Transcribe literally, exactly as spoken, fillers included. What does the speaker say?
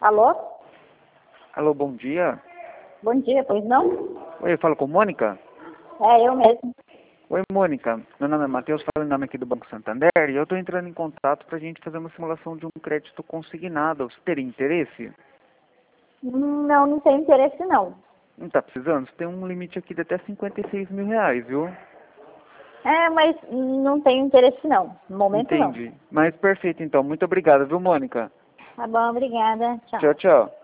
Alô? Alô, bom dia. Bom dia, pois não? Oi, eu falo com Mônica? É, eu mesmo. Oi, Mônica. Meu nome é Matheus, falo em nome aqui do Banco Santander e eu estou entrando em contato para a gente fazer uma simulação de um crédito consignado. Você teria interesse? Não, não tenho interesse não. Não está precisando? Você tem um limite aqui de até cinquenta e seis mil reais, viu? É, mas não tenho interesse não. No momento não. Entendi. Mas perfeito, então. Muito obrigado, viu, Mônica? Tá bom, obrigada. Tchau. Tchau, tchau.